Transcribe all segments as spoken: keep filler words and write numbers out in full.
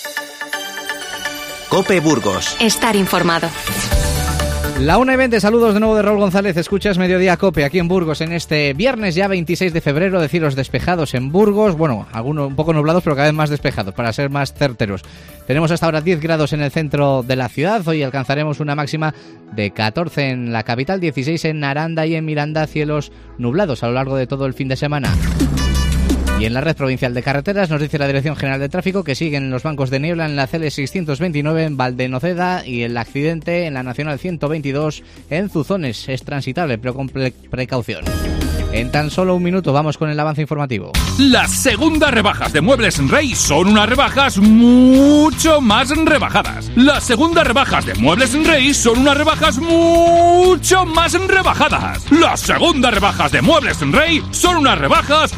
COPE Burgos. Estar informado. La una y veinte, saludos de nuevo de Raúl González, escuchas Mediodía COPE aquí en Burgos en este viernes ya veintiséis de febrero, de cielos despejados en Burgos, bueno, algunos un poco nublados pero cada vez más despejados para ser más certeros. Tenemos hasta ahora diez grados en el centro de la ciudad, hoy alcanzaremos una máxima de catorce en la capital, dieciséis en Aranda y en Miranda, cielos nublados a lo largo de todo el fin de semana. Y en la red provincial de carreteras nos dice la Dirección General de Tráfico que siguen los bancos de niebla en la C L seiscientos veintinueve en Valdenoceda y el accidente en la Nacional ciento veintidós en Zuzones. Es transitable, pero con pre- precaución. En tan solo un minuto vamos con el avance informativo. Las segundas rebajas de Muebles Rey son unas rebajas mucho más rebajadas. Las segundas rebajas de Muebles Rey son unas rebajas mucho más rebajadas. Las segundas rebajas de Muebles Rey son unas rebajas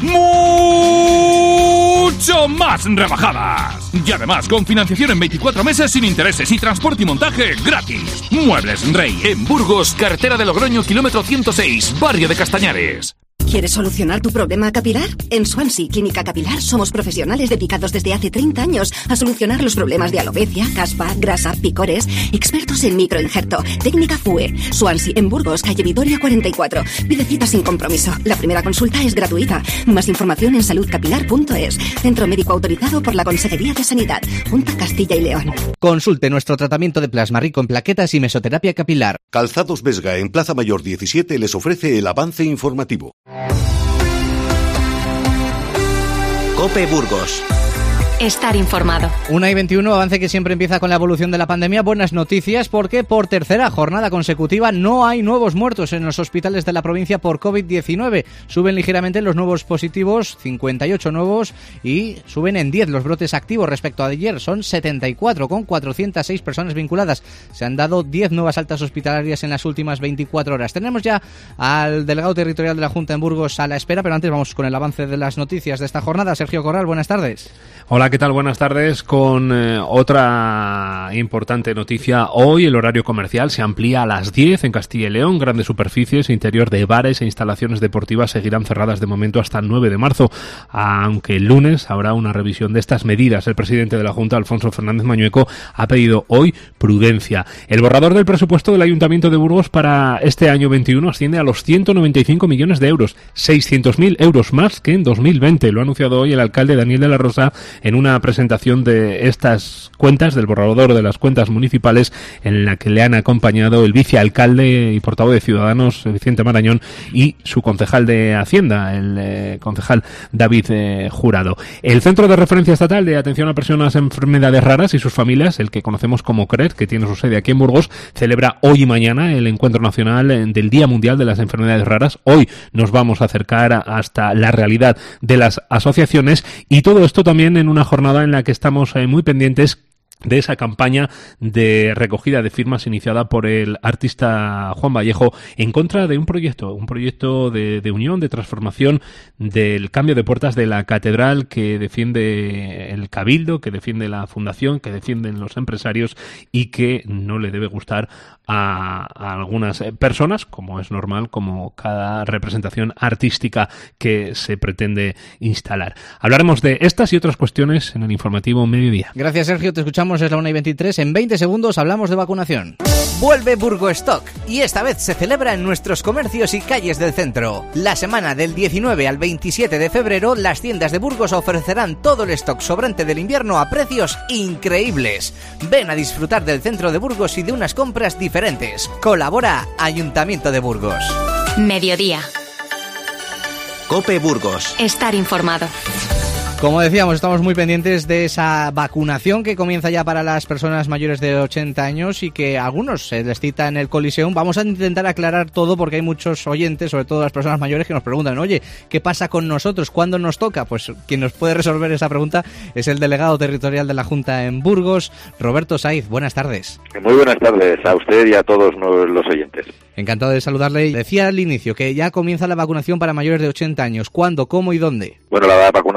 mucho más rebajadas. Y además con financiación en veinticuatro meses sin intereses y transporte y montaje gratis. Muebles Rey, en Burgos, carretera de Logroño, kilómetro ciento seis, barrio de Castañares. ¿Quieres solucionar tu problema capilar? En Swansea Clínica Capilar somos profesionales dedicados desde hace treinta años a solucionar los problemas de alopecia, caspa, grasa, picores, expertos en microinjerto, técnica F U E. Swansea en Burgos, calle Vitoria cuarenta y cuatro. Pide cita sin compromiso. La primera consulta es gratuita. Más información en salud capilar punto es. Centro médico autorizado por la Consejería de Sanidad, Junta Castilla y León. Consulte nuestro tratamiento de plasma rico en plaquetas y mesoterapia capilar. Calzados Vesga en Plaza Mayor diecisiete les ofrece el avance informativo. COPE Burgos. Estar informado. una y veintiuno, avance que siempre empieza con la evolución de la pandemia. Buenas noticias porque por tercera jornada consecutiva no hay nuevos muertos en los hospitales de la provincia por covid diecinueve. Suben ligeramente los nuevos positivos, cincuenta y ocho nuevos, y suben en diez los brotes activos respecto a ayer. Son setenta y cuatro con cuatrocientas seis personas vinculadas. Se han dado diez nuevas altas hospitalarias en las últimas veinticuatro horas. Tenemos ya al delegado territorial de la Junta en Burgos a la espera, pero antes vamos con el avance de las noticias de esta jornada. Sergio Corral, buenas tardes. Hola, ¿qué tal? Buenas tardes. Con eh, otra importante noticia. Hoy el horario comercial se amplía a las diez en Castilla y León. Grandes superficies, interior de bares e instalaciones deportivas seguirán cerradas de momento hasta el nueve de marzo, aunque el lunes habrá una revisión de estas medidas. El presidente de la Junta, Alfonso Fernández Mañueco, ha pedido hoy prudencia. El borrador del presupuesto del Ayuntamiento de Burgos para este año veintiuno asciende a los ciento noventa y cinco millones de euros, seiscientos mil euros más que en dos mil veinte. Lo ha anunciado hoy el alcalde Daniel de la Rosa en una presentación de estas cuentas, del borrador de las cuentas municipales, en la que le han acompañado el vicealcalde y portavoz de Ciudadanos, Vicente Marañón, y su concejal de Hacienda, el eh, concejal David eh, Jurado. El Centro de Referencia Estatal de Atención a Personas en Enfermedades Raras y sus familias, el que conocemos como C R E R, que tiene su sede aquí en Burgos, celebra hoy y mañana el Encuentro Nacional del Día Mundial de las Enfermedades Raras. Hoy nos vamos a acercar hasta la realidad de las asociaciones, y todo esto también en una jornada en la que estamos eh, muy pendientes de esa campaña de recogida de firmas iniciada por el artista Juan Vallejo en contra de un proyecto, un proyecto de, de unión, de transformación del cambio de puertas de la catedral que defiende el Cabildo, que defiende la Fundación, que defienden los empresarios y que no le debe gustar a, a algunas personas, como es normal, como cada representación artística que se pretende instalar. Hablaremos de estas y otras cuestiones en el informativo Mediodía. Gracias, Sergio, te escuchamos, es la una y veintitrés. En veinte segundos hablamos de vacunación. Vuelve Burgostock y esta vez se celebra en nuestros comercios y calles del centro. La semana del diecinueve al veintisiete de febrero, las tiendas de Burgos ofrecerán todo el stock sobrante del invierno a precios increíbles. Ven a disfrutar del centro de Burgos y de unas compras diferentes. Colabora Ayuntamiento de Burgos. Mediodía. COPE Burgos. Estar informado. Como decíamos, estamos muy pendientes de esa vacunación que comienza ya para las personas mayores de ochenta años y que a algunos se les cita en el Coliseum. Vamos a intentar aclarar todo porque hay muchos oyentes, sobre todo las personas mayores, que nos preguntan, oye, ¿qué pasa con nosotros? ¿Cuándo nos toca? Pues quien nos puede resolver esa pregunta es el delegado territorial de la Junta en Burgos, Roberto Saiz. Buenas tardes. Muy buenas tardes a usted y a todos los oyentes. Encantado de saludarle. Decía al inicio que ya comienza la vacunación para mayores de ochenta años. ¿Cuándo, cómo y dónde? Bueno, la vacunación para las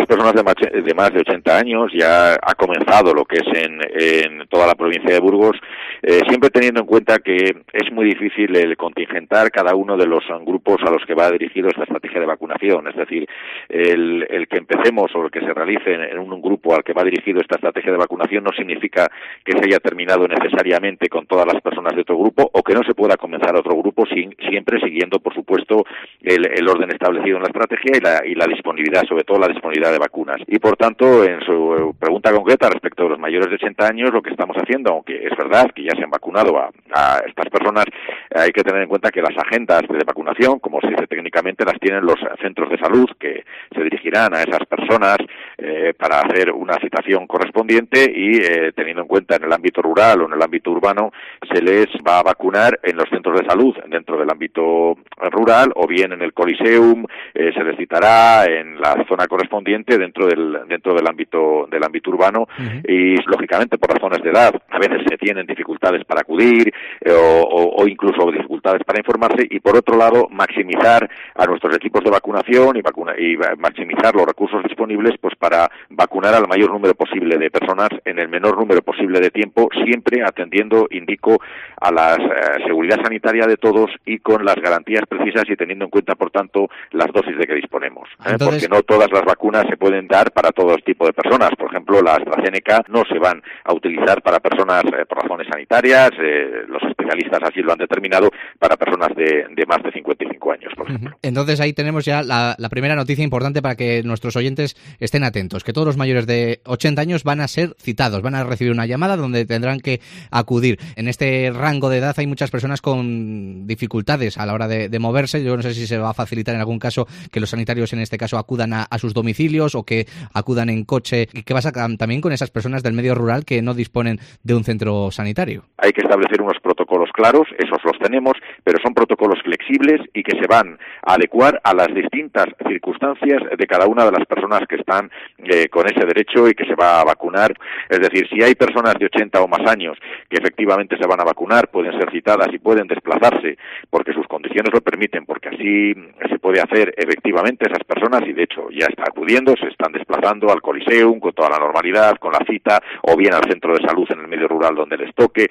personas de más, de más de ochenta años, ya ha comenzado lo que es en, en toda la provincia de Burgos, eh, siempre teniendo en cuenta que es muy difícil el contingentar cada uno de los grupos a los que va dirigido esta estrategia de vacunación. Es decir, el, el que empecemos o el que se realice en, en un grupo al que va dirigido esta estrategia de vacunación no significa que se haya terminado necesariamente con todas las personas de otro grupo o que no se pueda comenzar otro grupo, sin, siempre siguiendo, por supuesto, el, el orden establecido en la estrategia y la, y la disponibilidad, sobre todo la disponibilidad de vacunas. Y, por tanto, en su pregunta concreta respecto a los mayores de ochenta años, lo que estamos haciendo, aunque es verdad que ya se han vacunado a, a estas personas, hay que tener en cuenta que las agendas de vacunación, como se dice técnicamente, las tienen los centros de salud, que se dirigirán a esas personas eh, para hacer una citación correspondiente y, eh, teniendo en cuenta en el ámbito rural o en el ámbito urbano, se les va a vacunar en los centros de salud dentro del ámbito rural o bien en el Coliseum, eh, se les citará en la zona correspondiente dentro del dentro del ámbito del ámbito urbano. Uh-huh. Y lógicamente por razones de edad a veces se tienen dificultades para acudir eh, o, o, o incluso dificultades para informarse, y por otro lado maximizar a nuestros equipos de vacunación y, vacuna, y maximizar los recursos disponibles pues para vacunar al mayor número posible de personas en el menor número posible de tiempo, siempre atendiendo, indico, a la eh, seguridad sanitaria de todos y con las garantías precisas y teniendo en cuenta, por tanto, las dosis de que disponemos. ¿eh? Entonces... Porque no todas las vacunas se pueden dar para todo tipo de personas. Por ejemplo, la AstraZeneca no se van a utilizar para personas eh, por razones sanitarias, eh, los especialistas así lo han determinado, para personas de, de más de cincuenta y cinco años, por ejemplo. Entonces ahí tenemos ya la, la primera noticia importante para que nuestros oyentes estén atentos, que todos los mayores de ochenta años van a ser citados, van a recibir una llamada donde tendrán que acudir. En este rango de edad hay muchas personas con dificultades a la hora de, de moverse. Yo no sé si se va a facilitar en algún caso que los sanitarios en este caso acudan a, a sus domicilios o que acudan en coche. ¿Qué pasa también con esas personas del medio rural que no disponen de un centro sanitario? Hay que establecer unos protocolos claros, esos los tenemos, pero son protocolos flexibles y que se van a adecuar a las distintas circunstancias de cada una de las personas que están eh, con ese derecho y que se va a vacunar. Es decir, si hay personas de ochenta o más años que efectivamente se van a vacunar, pueden ser citadas y pueden desplazarse porque sus condiciones lo permiten, porque así se puede hacer efectivamente esas personas, y de hecho ya está acudiendo, se están desplazando al Coliseum con toda la normalidad, con la cita, o bien al centro de salud en el medio rural donde les toque.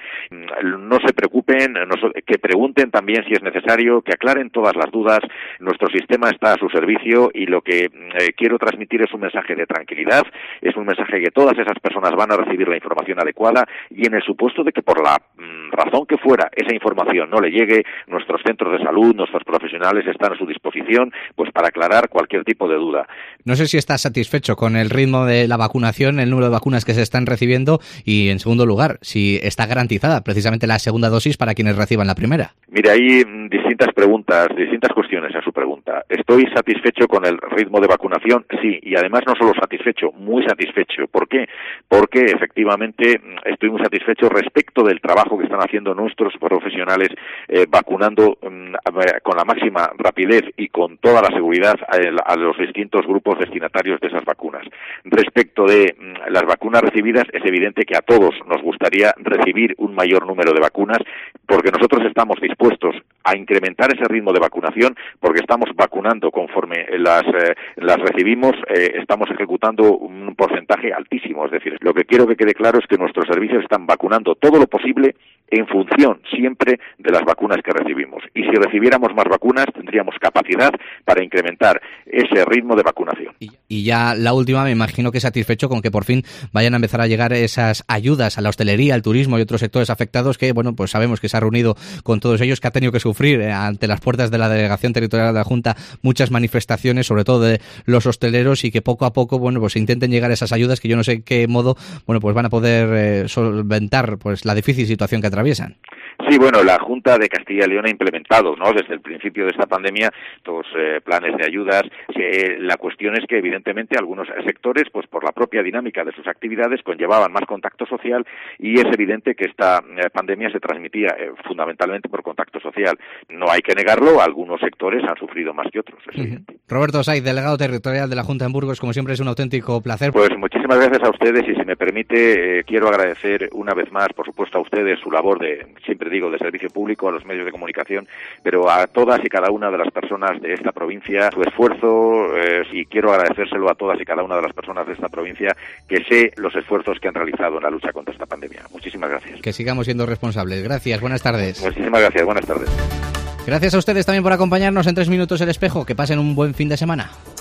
No se preocupen, no, que pregunten también si es necesario, que aclaren todas las dudas. Nuestro sistema está a su servicio y lo que eh, quiero transmitir es un mensaje de tranquilidad, es un mensaje que todas esas personas van a recibir la información adecuada, y en el supuesto de que por la mm, razón que fuera esa información no le llegue, nuestros centros de salud, nuestros profesionales están a su disposición pues para aclarar cualquier tipo de duda. No sé si estás satisfecho con el ritmo de la vacunación, el número de vacunas que se están recibiendo y, en segundo lugar, si está garantizada precisamente la segunda dosis para quienes reciban la primera. Mire, hay distintas preguntas, distintas cuestiones a su pregunta. ¿Estoy satisfecho con el ritmo de vacunación? Sí, y además no solo satisfecho, muy satisfecho. ¿Por qué? Porque efectivamente estoy muy satisfecho respecto del trabajo que están haciendo nuestros profesionales eh, vacunando eh, con la máxima rapidez y con toda la seguridad a, a los distintos grupos destinatarios de esas vacunas. Respecto de mm, las vacunas recibidas, es evidente que a todos nos gustaría recibir un mayor número de vacunas, porque nosotros estamos dispuestos a incrementar ese ritmo de vacunación, porque estamos vacunando conforme las eh, las recibimos, eh, estamos ejecutando un porcentaje altísimo. Es decir, lo que quiero que quede claro es que nuestros servicios están vacunando todo lo posible en función siempre de las vacunas que recibimos. Y si recibiéramos más vacunas, tendríamos capacidad para incrementar ese ritmo de vacunación. Y ya la última, me imagino que satisfecho con que por fin vayan a empezar a llegar esas ayudas a la hostelería, al turismo y otros sectores afectados que, bueno, pues sabemos que se ha reunido con todos ellos, que ha tenido que sufrir eh, ante las puertas de la Delegación Territorial de la Junta muchas manifestaciones, sobre todo de los hosteleros, y que poco a poco, bueno, pues intenten llegar a esas ayudas que yo no sé qué modo, bueno, pues van a poder eh, solventar pues la difícil situación que atraviesan. Sí, bueno, la Junta de Castilla y León ha implementado, ¿no?, desde el principio de esta pandemia, estos eh, planes de ayudas. Eh, la cuestión es que, evidentemente, algunos sectores, pues por la propia dinámica de sus actividades, conllevaban más contacto social, y es evidente que esta eh, pandemia se transmitía eh, fundamentalmente por contacto social. No hay que negarlo, algunos sectores han sufrido más que otros, es uh-huh. evidente. Roberto Saiz, delegado territorial de la Junta en Burgos, como siempre es un auténtico placer. Pues muchísimas gracias a ustedes, y si me permite, eh, quiero agradecer una vez más, por supuesto, a ustedes su labor de siempre siempre digo, de servicio público, a los medios de comunicación, pero a todas y cada una de las personas de esta provincia, su esfuerzo, eh, y quiero agradecérselo a todas y cada una de las personas de esta provincia, que sé los esfuerzos que han realizado en la lucha contra esta pandemia. Muchísimas gracias. Que sigamos siendo responsables. Gracias, buenas tardes. Muchísimas gracias, buenas tardes. Gracias a ustedes también por acompañarnos en Tres Minutos el Espejo. Que pasen un buen fin de semana.